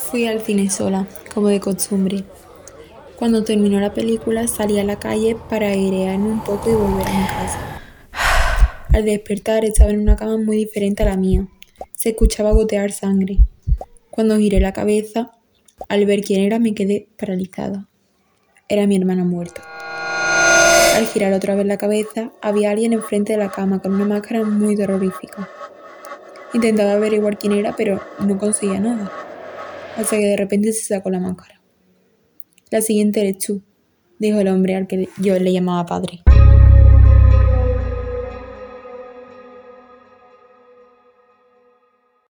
Fui al cine sola, como de costumbre. Cuando terminó la película salí a la calle para airearme un poco y volver a mi casa. Al despertar estaba en una cama muy diferente a la mía. Se escuchaba gotear sangre. Cuando giré la cabeza, al ver quién era me quedé paralizada. Era mi hermano muerto. Al girar otra vez la cabeza, había alguien enfrente de la cama con una máscara muy terrorífica. Intentaba averiguar quién era, pero no conseguía nada. Hasta que de repente se sacó la máscara. La siguiente eres tú, dijo el hombre al que yo le llamaba padre.